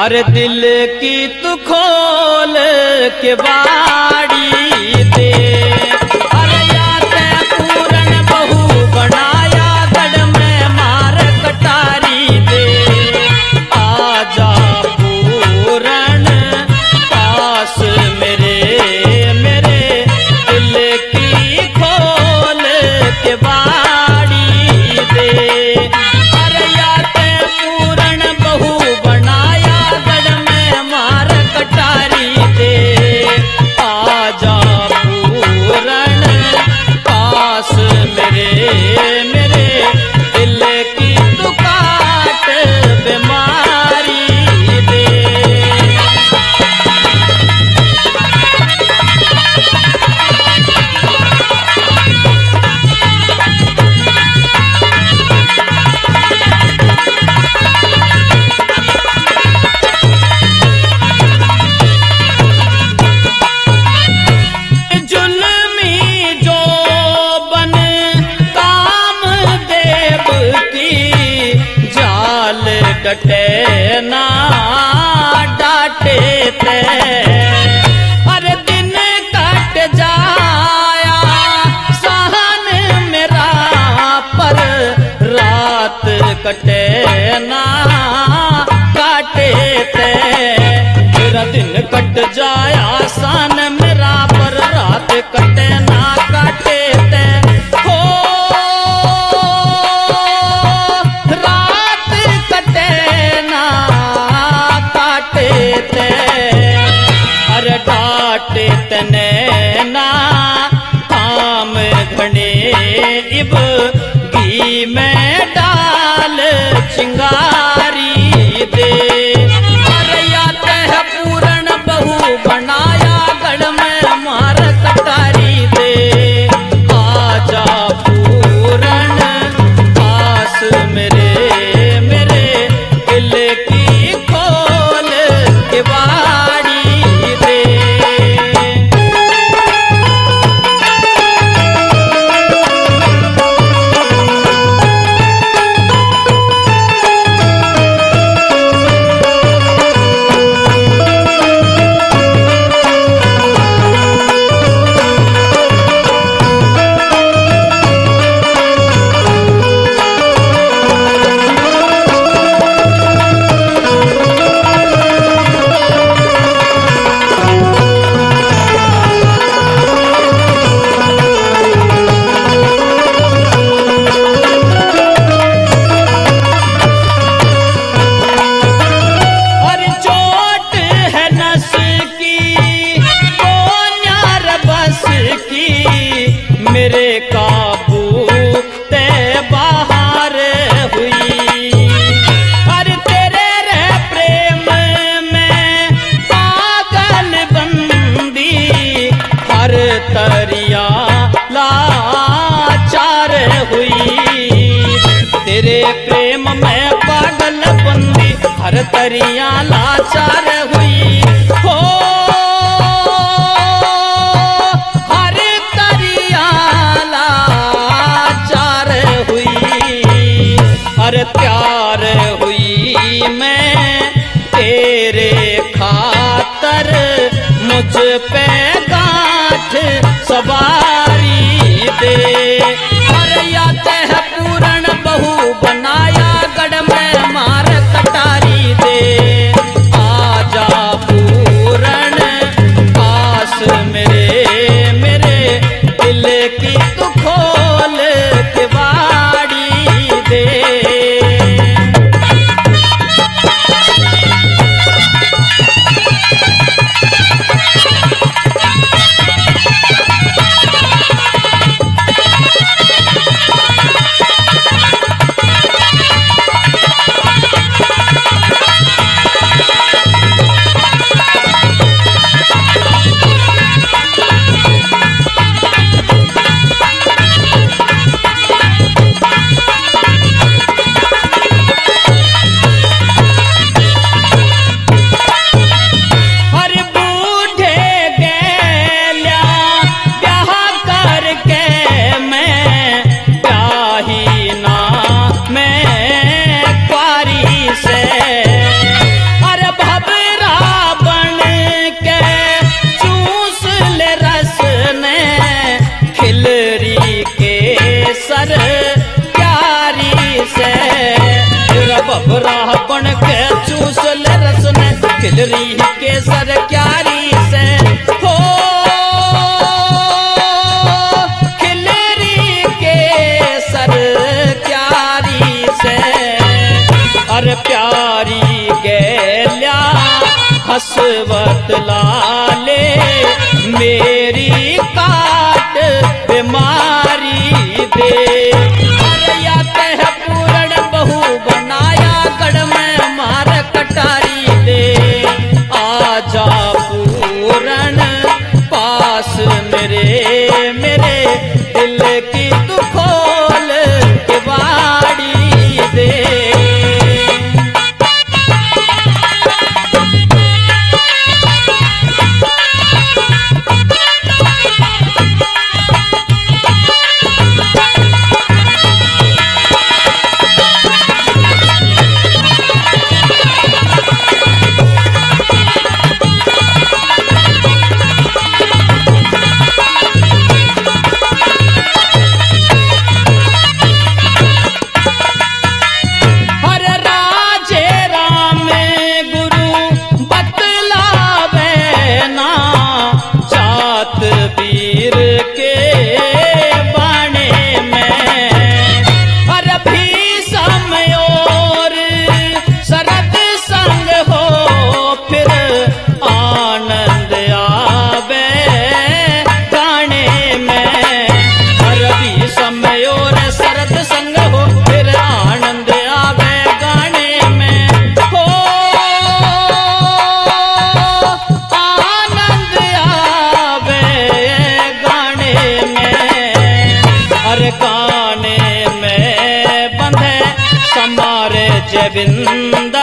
अरे दिल की तू खोल के बाड़ी दे। अरे याते पूरन बहू बनाया गढ़ में मार कटारी दे। आजा पूरन पास मेरे मेरे दिल की खोल के बाड़ी दे। अरे याते पूरन बहू बनाया गढ़ में मार कटारी दे। आजा पूरन पास मेरे मेरे दिल की तू काट बीमारी दे। जुल्मी जो बन काम देव की जाल डटे ना डाटे ते। अरे दिन कट जाया सहन मेरा पर रात कटे ना काटे ते। मेरा दिन कट जाया सान मेरा पर रात कटे ना काटे ते। हो रात कटे ना काटे ते। अरे डाटे तने ना काम घने इब घी में डाल चिंगारी दे। अरे याते है पूरन बहू बनाया गढ़ में मार कटारी दे। आजा पूरन पास मेरे मेरे दिल की खोल के बाड़ी दे। अरे चोट है नस की तो न्यार बस की मेरे काबू ते बाहर हुई। अरे तेरे रे प्रेम में पागल बंदी हर तरिया लाचार हुई। तेरे प्रेम में पागल बंदी हर तरिया लाचार हुई। हो हर तरिया लाचार हुई। अरे प्यार हुई मैं तेरे खातर मुझ पे गांठ सवारी दे। अरे याते है पूरन बहू बनाया गढ़ में मार कटारी दे। आजा पूरन पास मेरे मेरे दिल की तू खोल के बाड़ी दे। रावण के चूसल रसन खिलरी केसर क्यारी से हो खिलरी केसर क्यारी से अरे प्यारी गैल्या हसवत लाले मेरी काट बीमारी दे अरे या तह पूरण बहू बनाया गढ़ में मार कटारी दे आजा पूरण पास मेरे मेरे दिल की तू खोल के बाड़ी दे वीर के बाणे में अरे भीषम और शरद संग हो फिर आनंद आवे गाने में अरे भीषम और शरद संग हो फिर आनंद आवे गाने में हो आनंद आवे गाने में बंधे समारे जबिंद